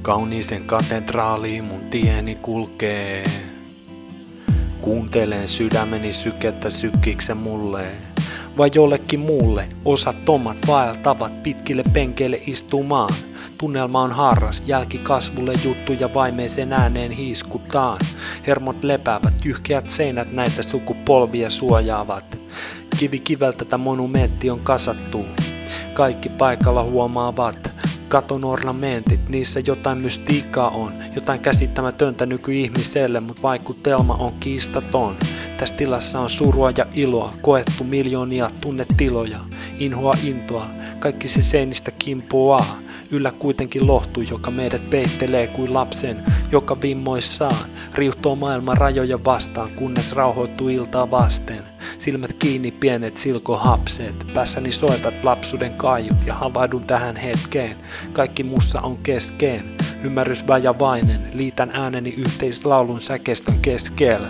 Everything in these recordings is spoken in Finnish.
Kauniisen katedraaliin mun tieni kulkee. Kuuntelen sydämeni sykettä sykkikse mulle. Vai jollekin muulle osattomat vaeltavat pitkille penkeille istumaan. Tunnelma on harras, jälki kasvulle juttuja vaimeeseen ääneen hiiskutaan. Hermot lepäävät, jyhkeät seinät näitä sukupolvia suojaavat. Kivi kiveltä tätä monumentti on kasattu. Kaikki paikalla huomaavat. Katon ornamentit, niissä jotain mystiikkaa on, jotain käsittämätöntä nykyihmiselle, mutta vaikutelma on kiistaton. Tässä tilassa on surua ja iloa, koettu miljoonia tunnetiloja, inhoa intoa, kaikki se seinistä kimpoaa. Yllä kuitenkin lohtu, joka meidät peittelee kuin lapsen, joka vimmoissaan riuhtoo maailman rajoja vastaan, kunnes rauhoittuu iltaa vasten. Silmät kiinni, pienet silkohapset, päässäni soivat lapsuuden kaiut ja havahdun tähän hetkeen. Kaikki mussa on keskeen, ymmärrys vajavainen, liitän ääneni yhteislaulun säkeistön keskellä.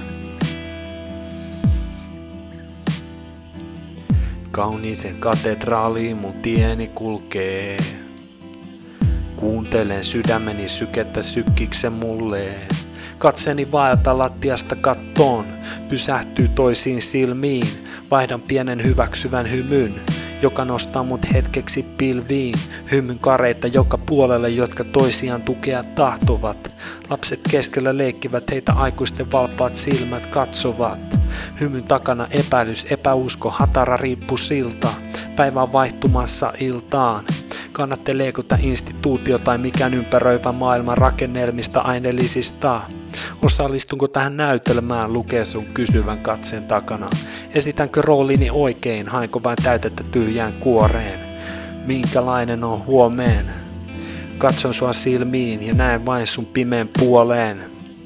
Kauniisen katedraaliin mun tieni kulkee. Kuuntelen sydämeni sykettä sykkikse mulle. Katseni vaelta lattiasta kattoon, pysähtyy toisiin silmiin. Vaihdan pienen hyväksyvän hymyn, joka nostaa mut hetkeksi pilviin. Hymyn kareita joka puolelle, jotka toisiaan tukea tahtovat. Lapset keskellä leikkivät, heitä aikuisten valppaat silmät katsovat. Hymyn takana epäilys, epäusko, hatara riippusilta. Päivä on vaihtumassa iltaan. Kannatteleeko tämä instituutio tai mikään ympäröivä maailman rakennelmista aineellisista? Osallistunko tähän näytelmään, lukee sun kysyvän katseen takana? Esitänkö roolini oikein, hainko vain täytettä tyhjään kuoreen? Minkälainen on huomeen? Katson sua silmiin ja näen vain sun pimeän puoleen.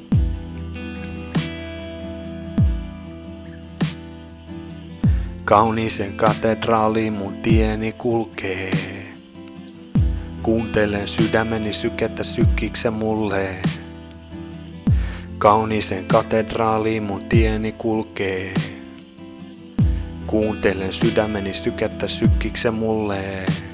Kauniisen katedraaliin mun tieni kulkee. Kuuntelen sydämeni sykettä sykkikse mulle. Kauniisen katedraaliin mun tieni kulkee. Kuuntelen sydämeni sykettä sykkikse mulle.